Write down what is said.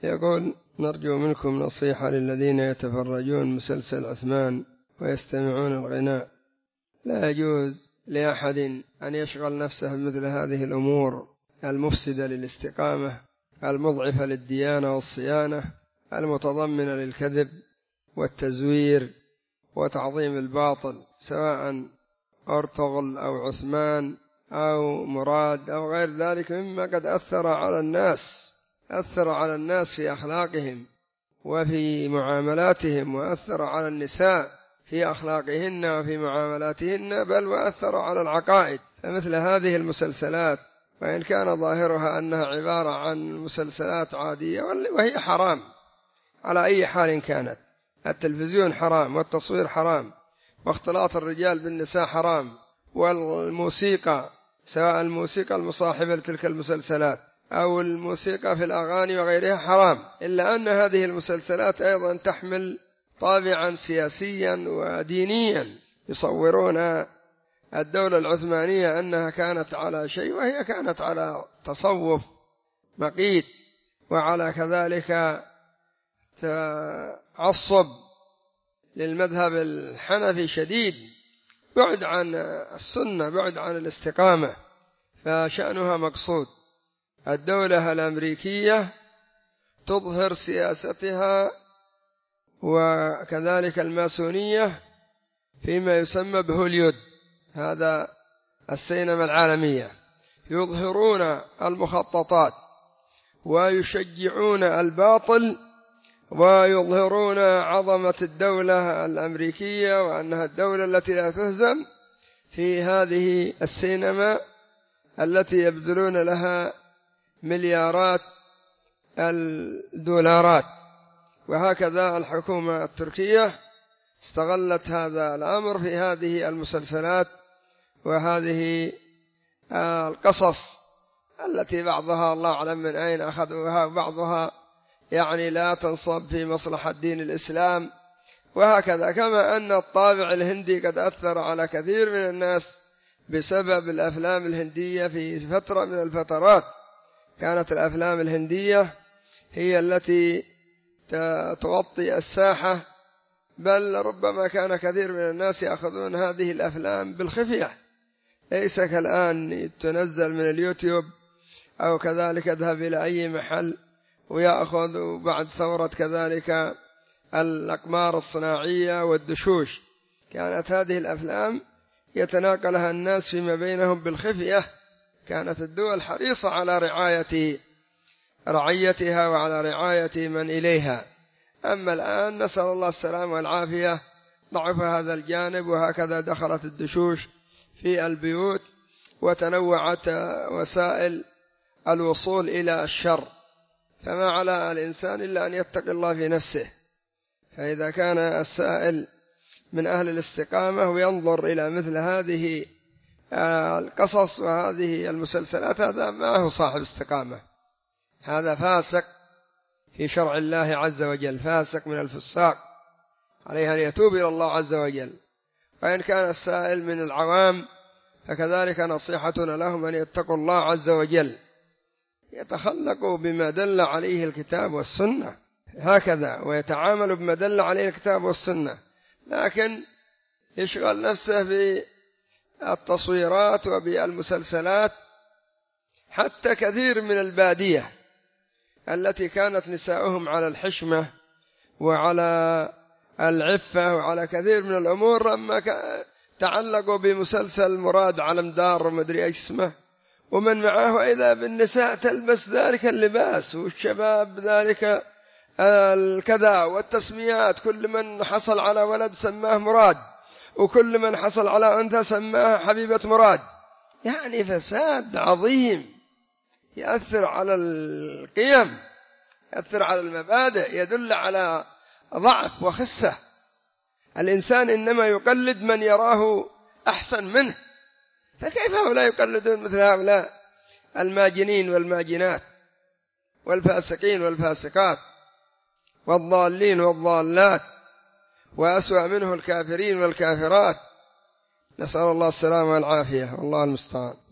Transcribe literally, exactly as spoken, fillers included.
يقول: نرجو منكم نصيحة للذين يتفرجون مسلسل عثمان ويستمعون الغناء. لا يجوز لأحد أن يشغل نفسه بمثل هذه الأمور المفسدة للاستقامة، المضعفة للديانة والصيانة، المتضمنة للكذب والتزوير وتعظيم الباطل، سواء أرطغرل أو عثمان أو مراد أو غير ذلك مما قد أثر على الناس أثر على الناس في أخلاقهم وفي معاملاتهم، وأثر على النساء في أخلاقهن وفي معاملاتهن، بل وأثر على العقائد. فمثل هذه المسلسلات، وإن كان ظاهرها أنها عبارة عن مسلسلات عادية، وهي حرام على أي حال كانت. التلفزيون حرام، والتصوير حرام، واختلاط الرجال بالنساء حرام، والموسيقى سواء الموسيقى المصاحبة لتلك المسلسلات أو الموسيقى في الأغاني وغيرها حرام، إلا أن هذه المسلسلات أيضا تحمل طابعا سياسيا ودينيا. يصورون الدولة العثمانية أنها كانت على شيء، وهي كانت على تصوف مقيت، وعلى كذلك تعصب للمذهب الحنفي شديد، بعد عن السنة، بعد عن الاستقامة، فشأنها مقصود. الدولة الأمريكية تظهر سياستها وكذلك الماسونية فيما يسمى بهوليود، هذا السينما العالمية، يظهرون المخططات ويشجعون الباطل ويظهرون عظمة الدولة الأمريكية وأنها الدولة التي لا تهزم في هذه السينما التي يبذلون لها مليارات الدولارات. وهكذا الحكومة التركية استغلت هذا الأمر في هذه المسلسلات وهذه القصص التي بعضها الله أعلم من أين أخذوها، وبعضها يعني لا تنصب في مصلحة دين الإسلام. وهكذا كما أن الطابع الهندي قد أثر على كثير من الناس بسبب الأفلام الهندية. في فترة من الفترات كانت الأفلام الهندية هي التي تغطي الساحة، بل ربما كان كثير من الناس يأخذون هذه الأفلام بالخفية، ليس كالآن تنزل من اليوتيوب أو كذلك اذهب إلى أي محل ويأخذ بعد ثورة كذلك الأقمار الصناعية والدشوش. كانت هذه الأفلام يتناقلها الناس فيما بينهم بالخفية، كانت الدول حريصة على رعاية رعيتها وعلى رعاية من إليها. أما الآن نسأل الله السلامة والعافية، ضعف هذا الجانب، وهكذا دخلت الدشوش في البيوت وتنوعت وسائل الوصول إلى الشر، فما على الإنسان إلا أن يتقي الله في نفسه. فإذا كان السائل من أهل الاستقامة وينظر إلى مثل هذه القصص وهذه المسلسلات، هذا ما هو صاحب استقامة، هذا فاسق في شرع الله عز وجل، فاسق من الفساق، عليه أن يتوب إلى الله عز وجل. وإن كان السائل من العوام فكذلك نصيحتنا لهم أن يتقوا الله عز وجل، يتخلقوا بما دل عليه الكتاب والسنة هكذا، ويتعاملوا بما دل عليه الكتاب والسنة، لكن يشغل نفسه بالتصويرات وبالمسلسلات. حتى كثير من البادية التي كانت نساؤهم على الحشمة وعلى العفة وعلى كثير من الأمور، لما تعلقوا بمسلسل مراد علم دار ومدري ايش اسمه ومن معه، وإذا بالنساء تلبس ذلك اللباس، والشباب ذلك الكذا، والتسميات، كل من حصل على ولد سماه مراد، وكل من حصل على أنثى سماه حبيبة مراد. يعني فساد عظيم يأثر على القيم، يأثر على المبادئ، يدل على ضعف وخسة. الإنسان إنما يقلد من يراه أحسن منه، فكيف هؤلاء يقلدون مثل هؤلاء الماجنين والماجنات والفاسقين والفاسقات والضالين والضالات، وأسوأ منه الكافرين والكافرات. نسأل الله السلامة والعافية، والله المستعان.